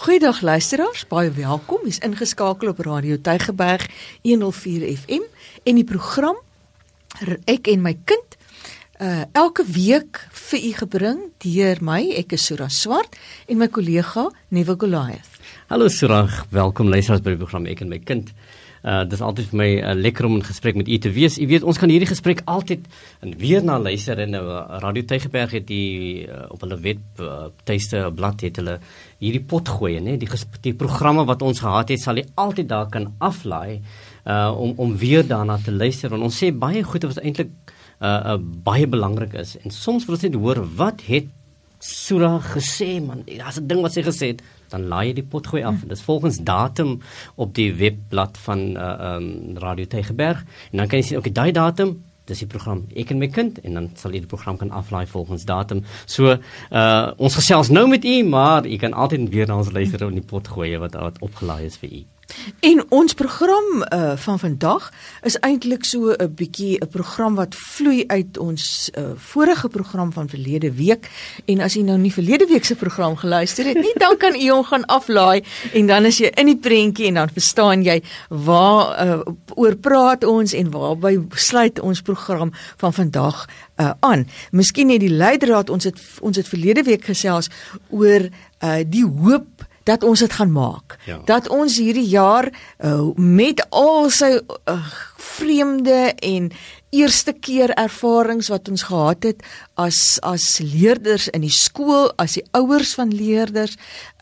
Goeiedag luisteraars, baie welkom. Is ingeskakel op Radio Tygerberg 104 FM en die program Ek en my kind elke week vir u gebring deur my, ek is Surah Swart en my kollega Neville Goliath. Hallo Surah, welkom luisteraars by die program Ek en my kind. Dit is altyd vir my lekker om in gesprek met u te wees. U weet, ons kan hierdie gesprek altyd weer na luister en Radio Tygerberg het die op hulle webtuiste blad het hulle hierdie pot gooi, né? Die programme wat ons gehad het, sal jy altyd daar kan aflaai om weer daarna te luister. Want ons sê baie goed wat eintlik baie belangrik is. En soms wil ons net hoor, wat het Surah gesê, man? Daar's 'n ding wat sy gesê het, dan laai jy die pot gooi af. Dit is volgens datum op die webblad van Radio Tygerberg. En dan kan jy sien, okay, daai datum, dis die program Ek en my kind, en dan sal jy die program kan aflaai volgens datum. So, ons gesels nou met u, maar u kan altyd weer na ons luister en die pot gooi wat opgelaai is vir u. En ons program van vandag is eintlik so 'n bietjie 'n program wat vloei uit ons vorige program van verlede week. En as jy nou nie verlede week se program geluister het nie, dan kan jy hom gaan aflaai en dan is jy in die prentjie en dan verstaan jy waar oor praat ons en waarby sluit ons program van vandag aan. Miskien het die leidraad ons het verlede week gesels oor die hoop dat ons dit gaan maak. Ja. Dat ons hierdie jaar met al sy vreemde en eerste keer ervarings wat ons gehad het as leerders in die skool, as die ouers van leerders,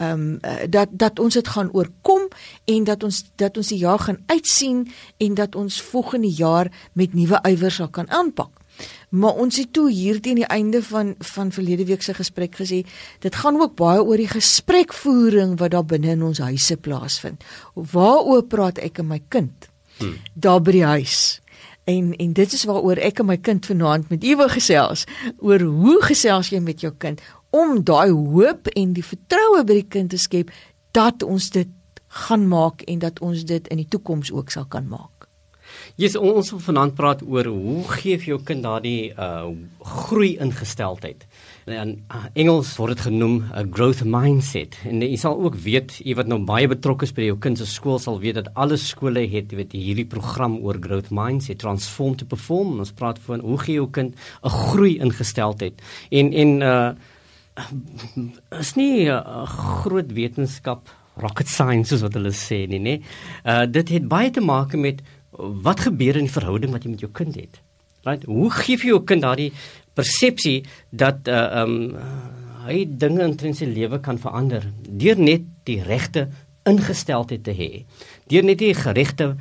dat ons dit gaan oorkom en dat ons die jaar gaan uitsien en dat ons volgende jaar met nuwe ywer sal kan aanpak. Maar ons het toe hier teen die einde van verlede week se gesprek gesê, dit gaan ook baie oor die gesprekvoering wat daar binne in ons huise plaasvind. Waaroor praat ek en my kind? Daar by die huis. En dit is waaroor ek en my kind vanaand met u wil gesels, oor hoe gesels jy met jou kind, om daai hoop en die vertroue by die kind te skep, dat ons dit gaan maak en dat ons dit in die toekoms ook sal kan maak. Yes, ons wil vanaand praat oor hoe gee vir jou kind daardie groei ingesteldheid. In Engels word dit genoem 'n growth mindset. En jy sal ook weet, jy wat nou baie betrokke is by jou kind se skool sal weet dat alle skole het hierdie program oor growth mindset, transform to perform. Ons praat van hoe gee jou kind 'n groei ingesteldheid. En is nie 'n groot wetenskap, rocket science soos wat hulle sê nie, né? Dit het baie te maak met wat gebeur in die verhouding wat jy met jou kind het? Right? Hoe gee jy jou kind daardie persepsie dat hy dinge in sy lewe kan verander deur net die regte ingesteldheid te hê, deur net die geregte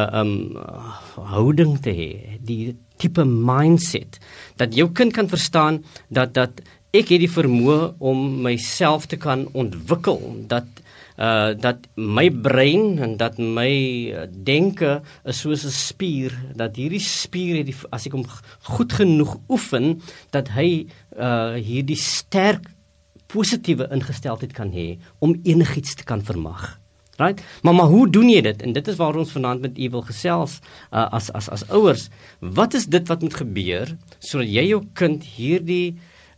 houding te hê, die tipe mindset, dat jou kind kan verstaan dat ek het die vermoë om myself te kan ontwikkel, dat my brein en dat my denke is soos 'n spier, dat hierdie spier, as ek hom goed genoeg oefen, dat hy hierdie sterk positiewe ingesteldheid kan hê om enigiets te kan vermag. Right? Maar hoe doen jy dit? En dit is waar ons vanaand met u wil gesels as ouers. Wat is dit wat moet gebeur sodat jy jou kind hierdie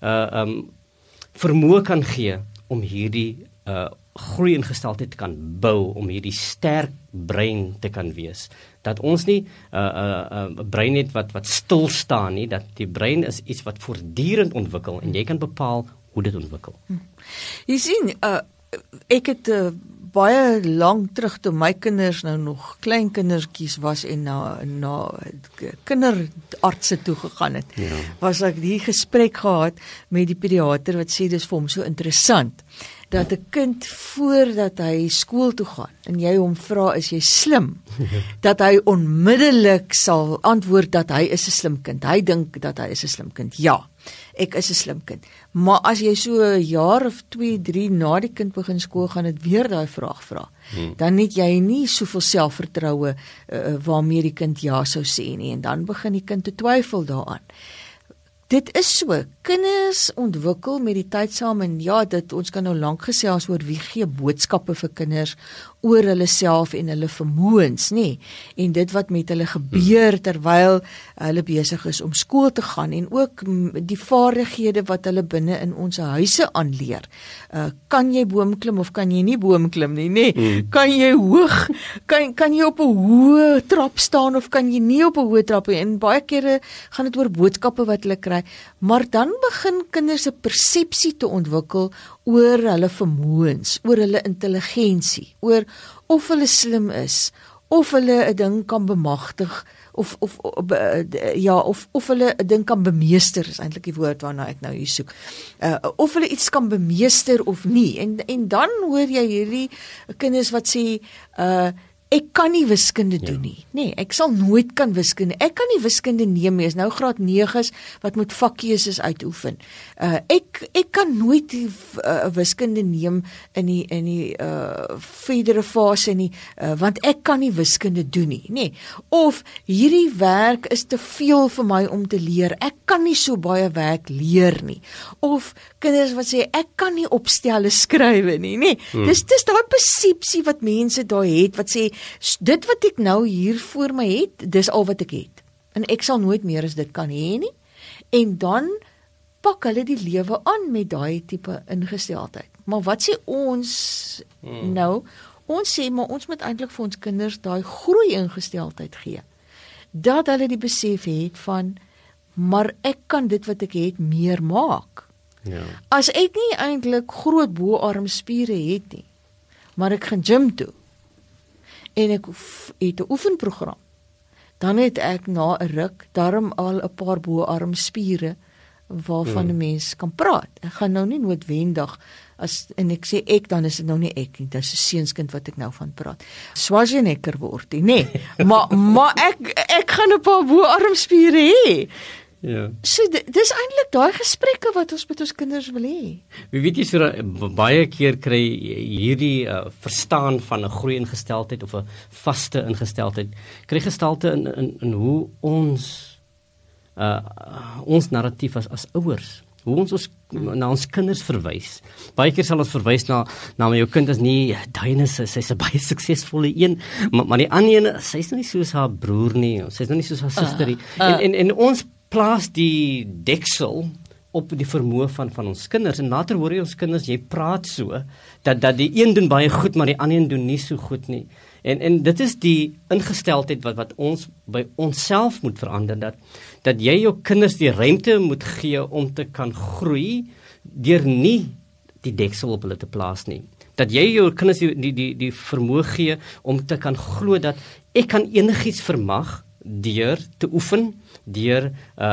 vermoë kan gee om hierdie groei ingesteldheid te kan bou, om hierdie sterk brein te kan wees. Dat ons nie 'n brein het wat stil staan nie, dat die brein is iets wat voortdurend ontwikkel en jy kan bepaal hoe dit ontwikkel. Jy sien, ek het baie lank terug toe my kinders nou nog klein kindertjies was en na kinderartse toe gegaan het, was ek die gesprek gehad met die pediater wat sê dis vir hom so interessant dat 'n kind voordat hy skool toe gaan en jy hom vra is jy slim, dat hy onmiddellik sal antwoord dat hy is 'n slim kind. Hy dink dat hy is 'n slim kind. Ja, ek is 'n slim kind. Maar as jy so 'n jaar of 2, 3 na die kind begin skool gaan, het weer daai vraag vra, dan het jy nie soveel selfvertroue waarmee die kind ja sou sê nie, en dan begin die kind te twyfel daaraan. Dit is so, kinders ontwikkel met die tyd saam en ja, ons kan nou lank gesels oor wie gee boodskappe vir kinders oor hulle self en hulle vermoëns, nê? En dit wat met hulle gebeur terwyl hulle besig is om skool te gaan en ook die vaardighede wat hulle binne in ons huise aanleer. Kan jy boom klim of kan jy nie boom klim nie, nê? Kan jy hoog, kan jy op 'n hoë trap staan of kan jy nie op 'n hoë trap nie? En baie kere gaan dit oor boodskappe wat hulle kry, maar dan begin kinders 'n persepsie te ontwikkel oor hulle vermoëns, oor hulle intelligensie, oor of hulle slim is, of hulle 'n ding kan bemagtig, of hulle 'n ding kan bemeester, is eintlik die woord waarna ek nou hier soek. Of hulle iets kan bemeester of nie. En dan hoor jy hierdie kinders wat sê, ek kan nie wiskunde doen nie. Nee, ek sal nooit kan wiskunde. Ek kan nie wiskunde neem nie. Is nou graad 9 wat moet vakkeuses uitoefen. Ek kan nooit wiskunde neem in die verdere fase nie, want ek kan nie wiskunde doen nie. Nee. Of hierdie werk is te veel vir my om te leer. Ek kan nie so baie werk leer nie. Of kinders wat sê ek kan nie opstelle skrywe nie, nê. Dis daai persepsie wat mense daar het wat sê dit wat ek nou hier voor my het, dis al wat ek het. En ek sal nooit meer as dit kan hê nie. En dan pak hulle die lewe aan met daai tipe ingesteldheid. Maar wat sê ons nou? Ons sê maar ons moet eintlik vir ons kinders daai groei ingesteldheid gee. Dat hulle die besef het van maar ek kan dit wat ek het meer maak. Ja. As ek nie eintlik groot boarmspiere het nie, maar ek gaan gym toe en ek het 'n oefenprogram, dan het ek na 'n ruk darm al 'n paar boarmspiere waarvan 'n mens kan praat. Ek gaan nou nie noodwendig en ek sê ek, dan is dit nou nie ek nie, dit is 'n seunskind wat ek nou van praat. Schwarzenegger word nie, nee. maar ek gaan 'n paar boarmspiere hê. Ja. So dis eintlik daai gesprekke wat ons met ons kinders wil hê. Weet jy, so baie keer kry hierdie verstaan van 'n groei ingesteldheid of 'n vaste ingesteldheid, kry gestalte in hoe ons narratief as ouers, hoe ons na ons kinders verwys. Baie keer sal ons verwys na my jou kind is nie, Diana, sy's 'n baie suksesvolle een, maar die ander een, sy's nou nie soos haar broer nie, sy's nou nie soos haar suster nie. En ons plaas die deksel op die vermoë van ons kinders, en later hoor jy ons kinders, jy praat so, dat die een doen baie goed, maar die ander een doen nie so goed nie. En dit is die ingesteldheid wat ons by onsself moet verander, dat jy jou kinders die ruimte moet gee om te kan groei, deur nie die deksel op hulle te plaas nie. Dat jy jou kinders die vermoë gee om te kan glo dat ek kan enigiets vermag deur te oefen, deur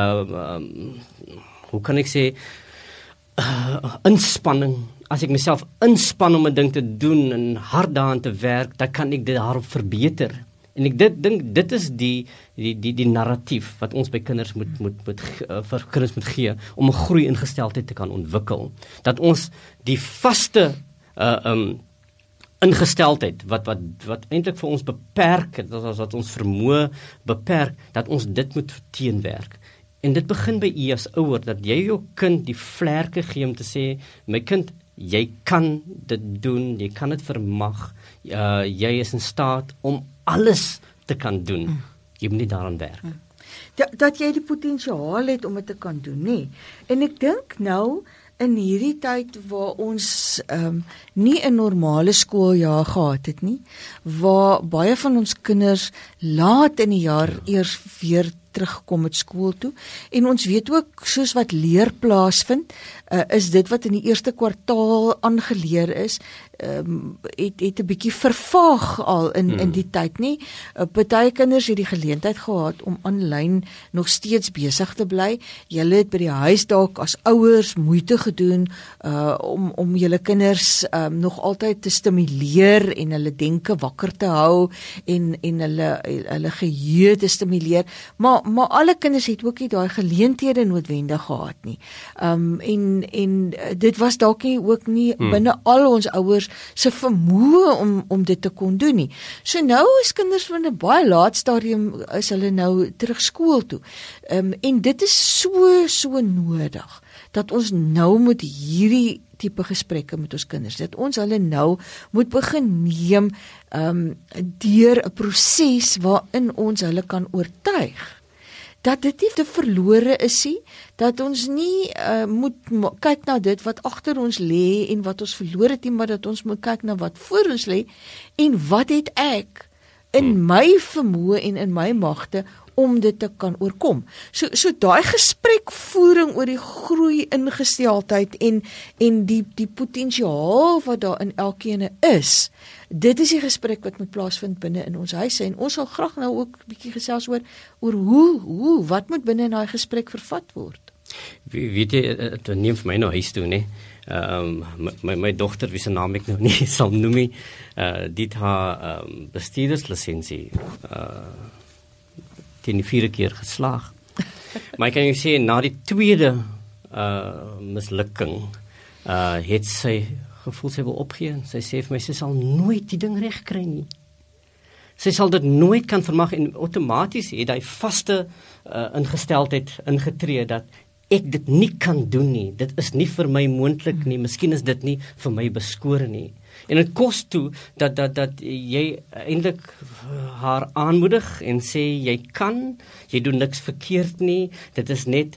hoe kan ek sê inspanning. As ek myself inspann om 'n ding te doen en hard daaraan te werk, dan kan ek dit daarop verbeter. En ek dink dit is die narratief wat ons by kinders vir kinders moet gee om 'n groei ingesteldheid te kan ontwikkel. Dat ons die vaste ingesteldheid wat eintlik vir ons beperk, wat ons vermoë beperk, dat ons dit moet teenwerk. En dit begin by u as ouer, dat jy jou kind die vlerke gee om te sê, my kind, jy kan dit doen, jy kan dit vermag, jy is in staat om alles te kan doen. Jy moet nie daaraan werk. Dat jy die potensiaal het om dit te kan doen, nee. En ek dink nou, in hierdie tyd waar ons nie 'n normale skooljaar gehad het nie, waar baie van ons kinders laat in die jaar eers weer terugkom met skool toe, en ons weet ook, soos wat leer plaasvind, is dit wat in die eerste kwartaal aangeleer is, het 'n bietjie vervaag al in die tyd nie. Party kinders het die geleentheid gehad om aanlyn nog steeds besig te bly. Julle het by die huis dalk as ouers moeite gedoen om julle kinders nog altyd te stimuleer en hulle denke wakker te hou en hulle geheue te stimuleer. Maar alle kinders het ook nie daai geleenthede noodwendig gehad nie. En en dit was dalk nie ook nie binne al ons ouers se vermoë om dit te kon doen nie. So nou is kinders van 'n baie laat stadium is hulle nou terug skool toe. En dit is so nodig dat ons nou moet hierdie tipe gesprekke met ons kinders, dat ons hulle nou moet begin neem deur 'n proses waarin ons hulle kan oortuig dat dit nie te verlore is nie, dat ons nie moet kyk na dit wat agter ons lê en wat ons verloor het nie, maar dat ons moet kyk na wat voor ons lê en wat het ek in my vermoë en in my magte om dit te kan oorkom. So daai gesprekvoering oor die groei ingesteldheid en die potensiaal wat daar in elkeen is, dit is die gesprek wat moet plaasvind binne in ons huise en ons sal graag nou ook 'n bietjie gesels oor hoe wat moet binne in daai gesprek vervat word. Weet jy, dit neem vir my nou huis toe, né? My dogter, wie se naam ek nou nie sal noem nie, dit haar bestuurderslisensie teen die 4de keer geslaag. Maar ek kan jou sê, na die tweede mislukking, het sy gevoel sy wil opgee. Sy sê vir my, sy sal nooit die ding reg kry nie. Sy sal dit nooit kan vermag en outomaties het hy vaste ingesteldheid ingetree dat ek dit nie kan doen nie. Dit is nie vir my moontlik nie. Miskien is dit nie vir my beskore nie. En dit kos toe dat jy eintlik haar aanmoedig en sê jy doen niks verkeerd nie. Dit is net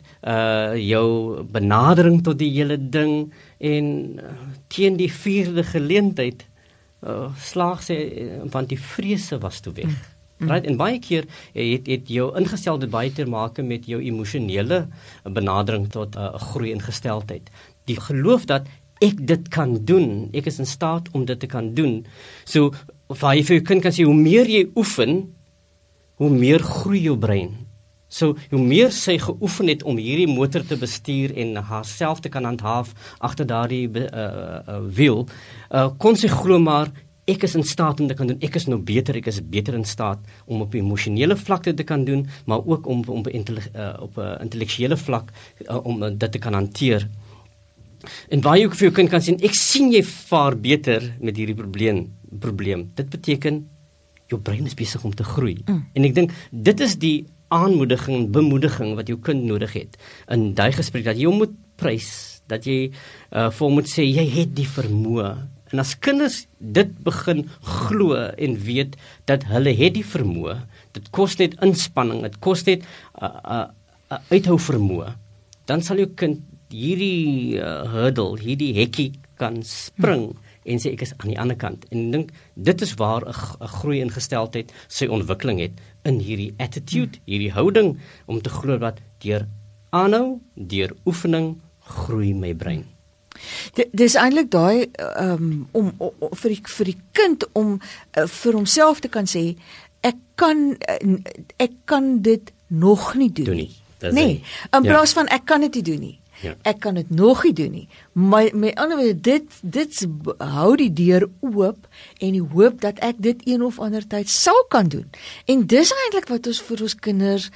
jou benadering tot die hele ding en teen die 4de geleentheid slaag sy want die vrese was toe weg. Right? En baie keer het jou ingesteldheid baie te maak met jou emosionele benadering tot groei ingesteldheid. Die geloof dat ek dit kan doen, ek is in staat om dit te kan doen. So, waar jy vir jou kind kan sê, hoe meer jy oefen, hoe meer groei jou brein. So, hoe meer sy geoefen het om hierdie motor te bestuur en haarself te kan handhaaf agter daardie wiel, kon sy glo maar, ek is in staat om dit kan doen, ek is nou beter, ek is beter in staat om op emosionele vlak dit te kan doen, maar ook om op 'n intellektuele vlak om dit te kan hanteer. En waar jy ook vir jou kind kan sien, ek sien jy vaar beter met hierdie probleem. Dit beteken, jou brein is besig om te groei. En ek dink, dit is die aanmoediging en bemoediging wat jou kind nodig het. In die gesprek, dat jy hom moet prys, dat jy vir hom moet sê, jy het die vermoë. En as kinders dit begin glo en weet, dat hulle het die vermoë, dit kos net inspanning, dit kos net uithou vermoë, dan sal jou kind hierdie hurdle, hierdie hekkie kan spring en sê ek is aan die ander kant. En ek dink, dit is waar 'n groei ingesteldheid sy ontwikkeling het in hierdie attitude, hierdie houding, om te glo dat deur aanhou, deur oefening, groei my brein. Dis eintlik daai om vir die kind om vir homself te kan sê, ek kan dit nog nie doen nie. Nee, in plaas van ek kan dit nie doen nie. Ja. Ek kan dit nog nie doen nie. Maar met ander woorde, dit hou die deur oop en die hoop dat ek dit een of ander tyd sal kan doen. En dis eintlik wat ons vir ons kinders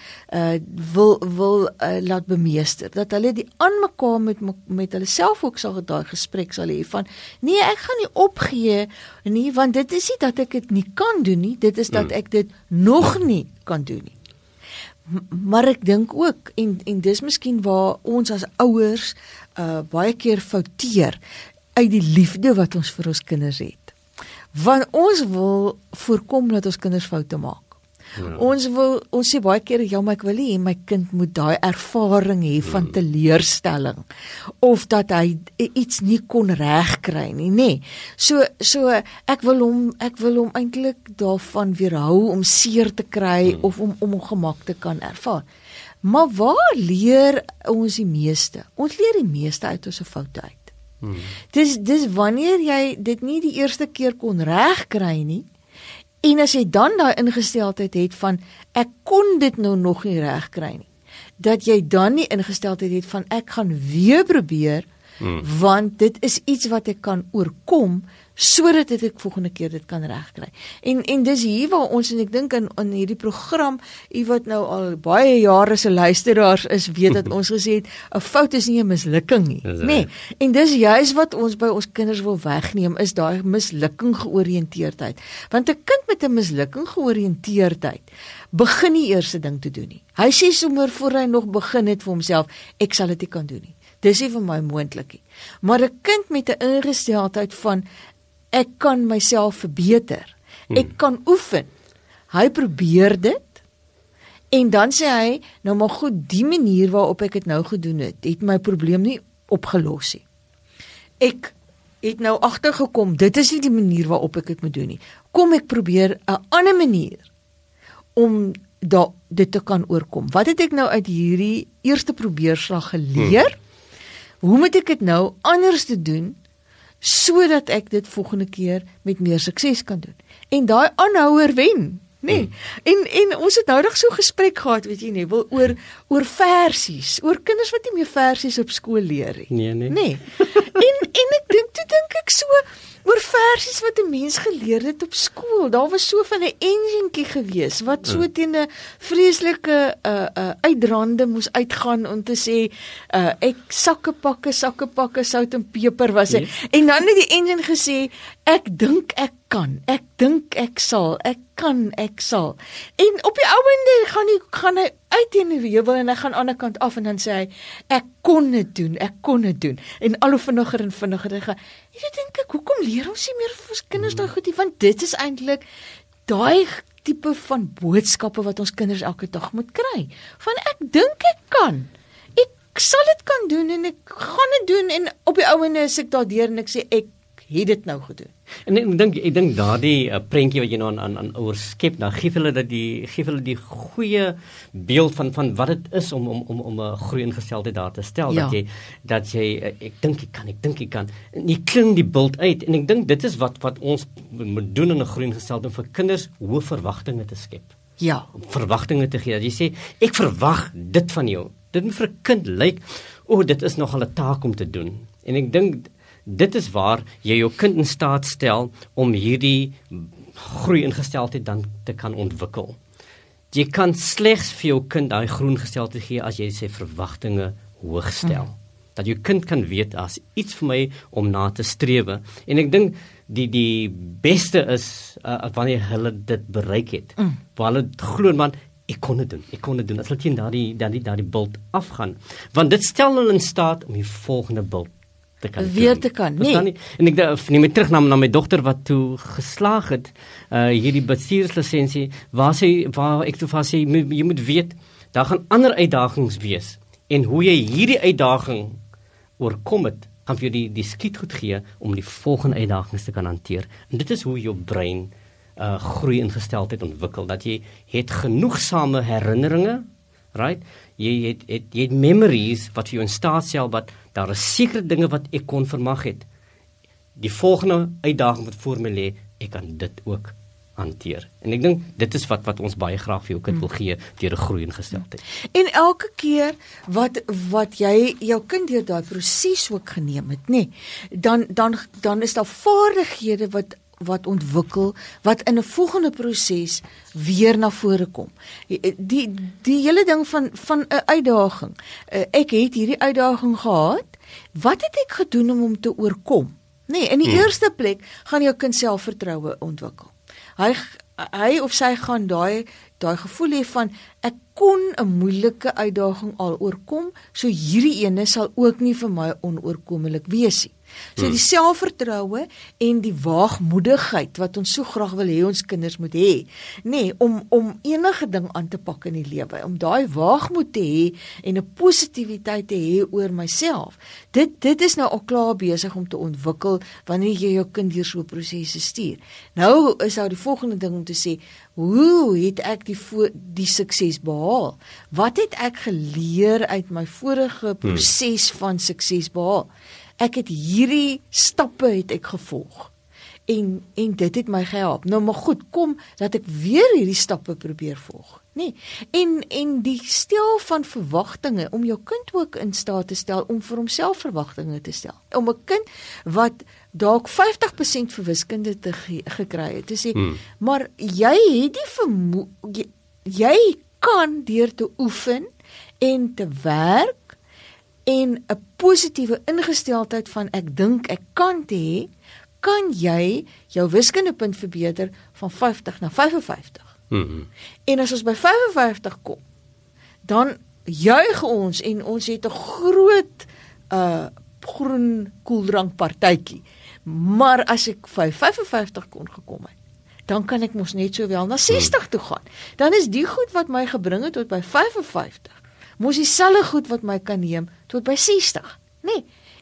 wil laat bemeester, dat hulle die aan mekaar met hulle self ook sal daai gesprek sal hê van, nee, ek gaan nie opgee nie, want dit is nie dat ek dit nie kan doen nie, dit is dat ek dit nog nie kan doen nie. Maar ek dink ook, en dis miskien waar ons as ouers baie keer fouteer, uit die liefde wat ons vir ons kinders het. Want ons wil voorkom dat ons kinders foute maak. Ja. Ons sê baie keer, ja, maar ek wil hê my kind moet daai ervaring hê van teleurstelling, of dat hy iets nie kon regkry nie, nê. So ek wil hom eintlik daarvan weerhou om seer te kry of om ongemak te kan ervaar. Maar waar leer ons die meeste? Ons leer die meeste uit ons foute uit. Dis wanneer jy dit nie die eerste keer kon regkry nie, en as jy dan daai ingesteldheid het van, ek kon dit nou nog nie reg kry nie, dat jy dan nie ingesteldheid het van, ek gaan weer probeer, want dit is iets wat ek kan oorkom, sodat ek volgende keer dit kan regkry. En dis hier waar ons, en ek dink in hierdie program, wat nou al baie jare se luisteraars is, weet dat ons gesê het, 'n fout is nie 'n mislukking nie, nê? En dis juis wat ons by ons kinders wil wegneem, is daai mislukking georiënteerdheid. Want 'n kind met 'n mislukking georiënteerdheid begin nie eerste ding te doen nie. Hy sê sommer voor hy nog begin het vir homself, ek sal dit nie kan doen nie. Dis nie vir my moontlik nie. Maar 'n kind met 'n ingesteldheid van ek kan myself verbeter. Ek kan oefen. Hy probeer dit. En dan sê hy, nou maar goed, die manier waarop ek dit nou gedoen het my probleem nie opgelos nie. Ek het nou agtergekom, dit is nie die manier waarop ek dit moet doen nie. Kom ek probeer 'n ander manier om dit te kan oorkom. Wat het ek nou uit hierdie eerste probeerslag geleer? Hoe moet ek dit nou anders te doen, sodat ek dit volgende keer met meer sukses kan doen? En daai aanhouer wen, nê? En ons het nou nog so gesprek gehad, weet jy nie, oor versies, oor kinders wat nie meer versies op skool leer nie. Nee. En ek dink ek so oor versies wat 'n mens geleer het op skool. Daar was so van 'n enjintjie gewees wat so teen 'n vreeslike uitrande moes uitgaan om te sê ek sakke pakke sout en peper was dit. En dan het die enjin gesê ek dink ek kan, ek dink ek sal, ek kan, ek sal. En op die ouende gaan hy uit teen die heuwel en hy gaan aan die ander kant af en dan sê hy ek kon dit doen. En al hoe vinniger en vinniger hy gaan. Jy dink ek, hoekom leer ons nie meer vir ons kinders daai goed nie? Want dit is eintlik daai tipe van boodskappe wat ons kinders elke dag moet kry. Van ek dink ek kan. Ek sal dit kan doen en ek gaan dit doen en op die ouende is ek daardeur en ek sê ek het dit nou gedoen. En ek dink daardie prentjie wat jy nou aan ouers skep, dan gee hulle die goeie beeld van wat dit is om 'n groeiingesteldheid daar te stel. Ja. Dat jy ek dink ek kan. En jy kling die beeld uit en ek dink dit is wat ons moet doen in 'n groeiingesteldheid, vir kinders hoë verwagtinge te skep. Ja. Verwagtinge te gee. Dat jy sê ek verwag dit van jou. Dit moet vir 'n kind lyk, dit is nogal 'n taak om te doen. En ek dink dit is waar jy jou kind in staat stel om hierdie groeiingesteldheid dan te kan ontwikkel. Jy kan slegs vir jou kind daai groeiingesteldheid gee as jy sy verwagtinge hoog stel. Dat jou kind kan weet as iets vir my om na te strewe. En ek dink die beste is wanneer hulle dit bereik het. Waar hulle glo man ek kon dit doen. As hulle teen daardie bult afgaan, want dit stel hulle in staat om die volgende bult te kan. Nee. En ek neem my terug na my dogter wat toe geslaag het, hierdie bestuurslisensie, waar ek toe vir sê, jy moet weet, daar gaan ander uitdagings wees, en hoe jy hierdie uitdaging oorkom het, gaan vir jou die skietgoed gee, om die volgende uitdagings te kan hanteer. En dit is hoe jou brein groeiingesteldheid ontwikkel, dat jy het genoegsame herinneringe, right? Jy het memories wat vir jou in staat stel, wat daar is sekere dinge wat ek kon vermag het. Die volgende uitdaging wat voor my lê, ek kan dit ook hanteer. En ek dink, dit is wat ons baie graag vir jou kind wil gee, deur 'n groeiingesteldheid. En elke keer wat jy jou kind deur daai proses ook geneem het, nê, dan is daar vaardighede wat ontwikkel, wat in 'n volgende proses weer na vore kom. Die hele ding van 'n uitdaging. Ek het hierdie uitdaging gehad, wat het ek gedoen om hom te oorkom? Nee, in die eerste plek gaan jou kind selfvertroue ontwikkel. Hy of sy gaan daai gevoel hê van ek kon 'n moeilike uitdaging al oorkom, so hierdie ene sal ook nie vir my onoorkomlik wees nie. So die selfvertroue en die waagmoedigheid wat ons so graag wil hê ons kinders moet hê, nê, om enige ding aan te pak in die lewe, om daai waagmoed te hê en 'n positiwiteit te hê oor myself. Dit is nou al klaar besig om te ontwikkel wanneer jy jou kind deur so 'n proses stuur. Nou is daar die volgende ding om te sê, hoe het ek die sukses behaal? Wat het ek geleer uit my vorige proses van sukses behaal? Ek het hierdie stappe het ek gevolg. En dit het my gehelp. Nou maar goed, kom dat ek weer hierdie stappe probeer volg, nê? En die stel van verwagtinge om jou kind ook in staat te stel om vir homself verwagtinge te stel. Om 'n kind dalk 50% vir wiskunde te gekry het. Te sê, maar jy het die vermoë, jy kan deur te oefen en te werk en 'n positiewe ingesteldheid van ek dink ek kan te hê, kan jy jou wiskundepunt verbeter van 50 na 55. En as ons by 55 kom, dan juig ons en ons het 'n groot groen koeldrank partytjie. Maar as ek by 55 kon gekom het, dan kan ek mos net sowel na 60 toe gaan. Dan is die goed wat my gebring het tot by 55, mos dieselfde goed wat my kan neem tot by 60, nee.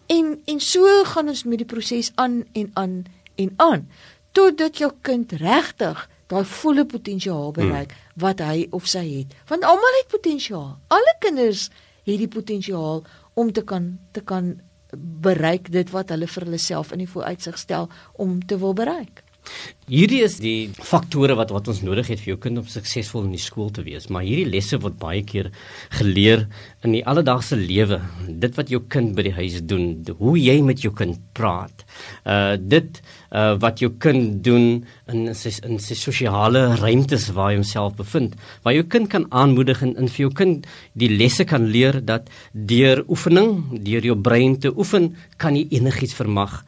En so gaan ons met die proses aan en aan en aan, totdat jou kind regtig daai volle potensiaal bereik wat hy of sy het. Want almal het potensiaal. Alle kinders het die potensiaal om te kan bereik dit wat hulle vir hulle self in die vooruitsig stel om te wil bereik. Hierdie is die faktore wat ons nodig het vir jou kind om suksesvol in die skool te wees, maar hierdie lesse word baie keer geleer in die alledaagse lewe, dit wat jou kind by die huis doen, hoe jy met jou kind praat, dit wat jou kind doen in sy sosiale ruimtes waar hy homself bevind, waar jou kind kan aanmoedig en vir jou kind die lesse kan leer dat deur oefening, deur jou brein te oefen, kan jy enigiets vermag.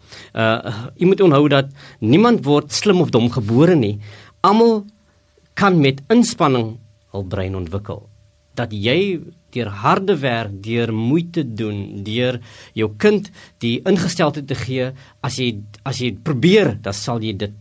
Jy moet onthou dat niemand word slim of dom gebore nie. Almal kan met inspanning hul brein ontwikkel. Dat jy deur harde werk, deur moeite doen, deur jou kind die ingesteldheid te gee, as jy probeer, dan sal jy dit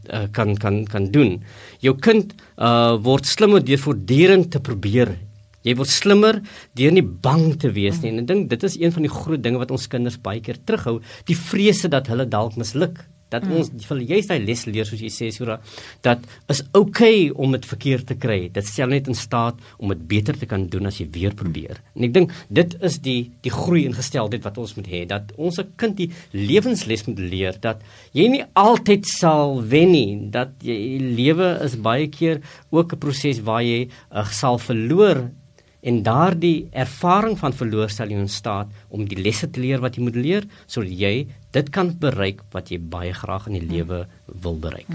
kan doen. Jou kind word slimmer deur voortdurend te probeer. Jy word slimmer deur nie bang te wees nie. En ek dink dit is een van die groot dinge wat ons kinders baie keer terughou, die vrese dat hulle dalk misluk. Dat ons juist die les leer, soos jy sê, Sura, dat is okay om dit verkeerd te kry. Dit stel net in staat om dit beter te kan doen as jy weer probeer. En ek dink, dit is die groei ingesteldheid wat ons moet hê, dat ons kind die lewensles moet leer, dat jy nie altyd sal wen nie, dat jy lewe is baie keer ook 'n proses waar jy sal verloor. En daardie ervaring van verloor stel jou in staat om die lesse te leer wat jy moet leer, sodat jy dit kan bereik wat jy baie graag in die lewe wil bereik.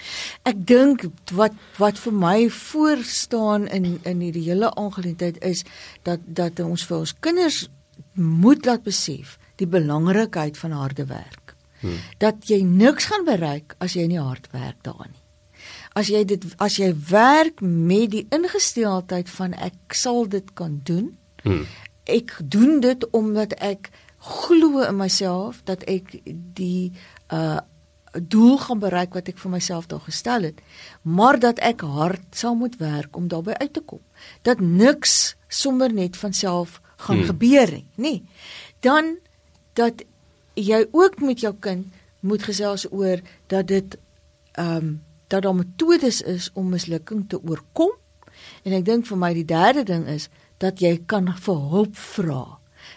Ek dink wat vir my voorstaan in hierdie hele aangeleentheid is dat ons vir ons kinders moet laat besef die belangrikheid van harde werk. Dat jy niks gaan bereik as jy nie hard werk daaraan nie. As jy werk met die ingesteldheid van ek sal dit kan doen, ek doen dit omdat ek glo in myself, dat ek die doel gaan bereik wat ek vir myself daar gestel het, maar dat ek hard sal moet werk om daarby uit te kom. Dat niks sommer net van self gaan gebeur nie. Dan dat jy ook met jou kind moet gesels oor dat dit dat daar metodes is om mislukking te oorkom. En ek dink vir my die derde ding is dat jy kan vir hulp vra.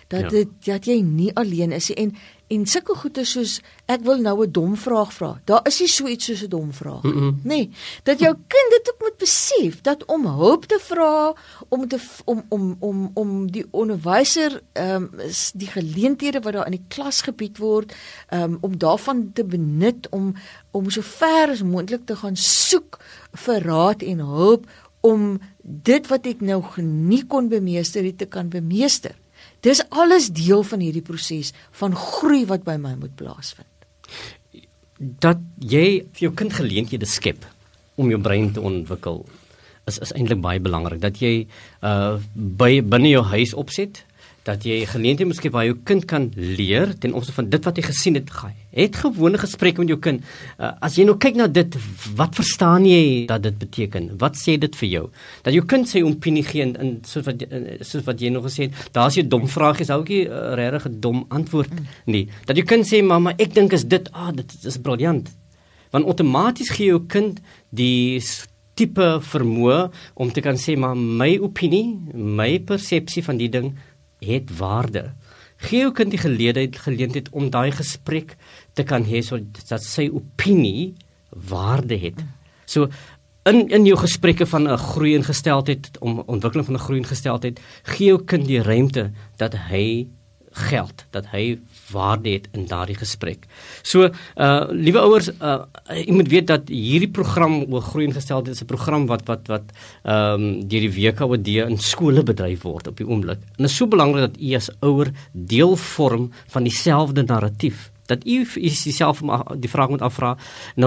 Dat jy nie alleen is en sulke goeie soos ek wil nou 'n dom vraag vra. Daar is nie so iets soos 'n dom vraag. Nee, dat jou kind dit ook moet besef dat om hulp te vra, om die onderwyser die geleenthede wat daar in die klas gebied word, om daarvan te benut om so ver as moontlik te gaan soek vir raad en hulp om dit wat ek nou nie kon bemeester te kan bemeester. Dis alles deel van hierdie proses van groei wat by my moet plaasvind. Dat jy vir jou kind geleenthede skep om jou brein te ontwikkel is eintlik baie belangrik. Dat jy binne jou huis opset, dat jy geleenthede moet skep waar jou kind kan leer ten opsigte van dit wat hy gesien het. Het gewone gesprekke met jou kind. As jy nou kyk na dit, wat verstaan jy dat dit beteken? Wat sê dit vir jou? Dat jou kind sy opinie gee en soos wat jy nog gesê het, daar is jy dom vraag, is ook nie regtig 'n dom antwoord nie. Dat jou kind sê, mamma, ek dink is dit is briljant. Want outomaties gee jou kind die tipe vermoë om te kan sê, maar my opinie, my persepsie van die ding het waarde. Gee jou kind die geleentheid om daai gesprek te kan hê sodat sy opinie waarde het. So in jou gesprekke van 'n groeiingesteldheid, om ontwikkeling van 'n groeiingesteldheid, gee jou kind die ruimte dat hy geld, dat hy waarde het in daardie gesprek. So, liewe ouers, jy moet weet dat hierdie program oor groei en gesteldheid is 'n program wat deur die WKOD in skole bedryf word op die oomblik. En dit is so belangrik dat u as ouer deel vorm van dieselfde narratief. Dat u jouself die vraag moet afvra,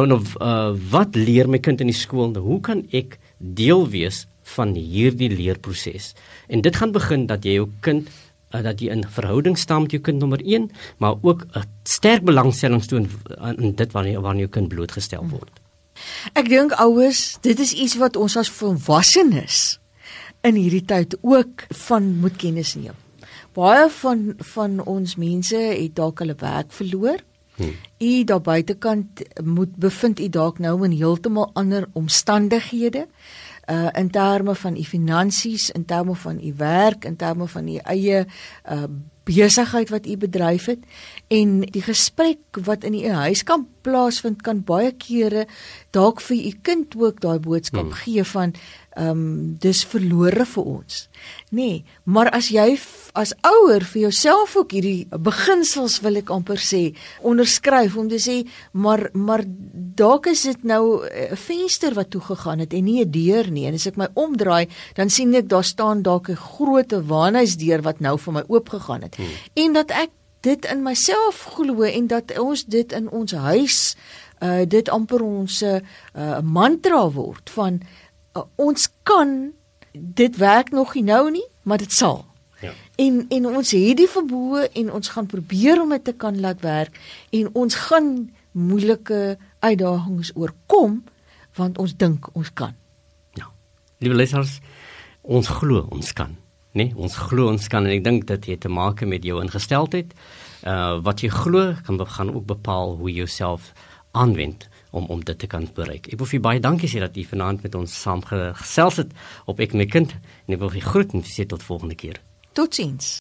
wat leer my kind in die skool? Hoe kan ek deel wees van hierdie leerproses? En dit gaan begin dat jy jou kind, dat jy in verhouding staan met jou kind nommer 1, maar ook 'n sterk belangstelling toon in dit waarna jou kind blootgestel word. Ek dink ouers, dit is iets wat ons as volwassenes in hierdie tyd ook van moet kennis neem. Baie van ons mense het dalk hulle werk verloor. U daar buitekant bevind u dalk nou in heeltemal ander omstandighede, in terme van u finansies, in terme van u werk, in terme van u eie besigheid wat u bedryf het, en die gesprek wat in u huis kan plaasvind, kan baie kere dalk vir u kind ook daai boodskap gee van dis verlore vir ons. Nee, maar as jy as ouer vir jouself ook hierdie beginsels, wil ek amper sê, onderskryf om te sê, maar dalk is dit nou 'n venster wat toegegaan het en nie 'n deur nie. En as ek my omdraai, dan sien ek daar staan dalk 'n groot waanhuisdeur wat nou vir my oopgegaan het. En dat ek dit in myself glo en dat ons dit in ons huis, dit amper ons mantra word van ons kan, dit werk nog nie nou nie, maar dit sal. Ja. En ons het die vermoë en ons gaan probeer om dit te kan laat werk en ons gaan moeilike uitdagings oorkom, want ons dink ons kan. Ja. Liewe luisteraars, ons glo ons kan. Nee, ons glo ons kan en ek dink dit het te maak met jou ingesteldheid. Wat jy glo gaan ook bepaal hoe jy jouself aanwend om dit te kan bereik. Ek wil vir baie dankie sê dat jy vanaand met ons saam gesels het op Ek en my kind en ek wil vir groet en sê tot volgende keer. Totsiens.